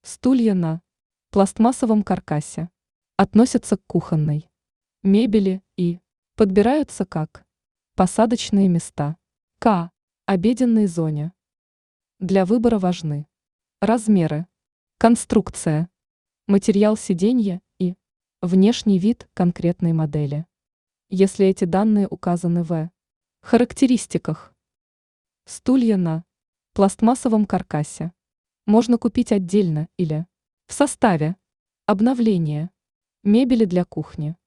Стулья на пластмассовом каркасе относятся к кухонной мебели и подбираются как посадочные места к обеденной зоне. Для выбора важны размеры, конструкция, материал сиденья и внешний вид конкретной модели. Если эти данные указаны в характеристиках, стулья на пластмассовом каркасе можно купить отдельно или в составе обновления мебели для кухни.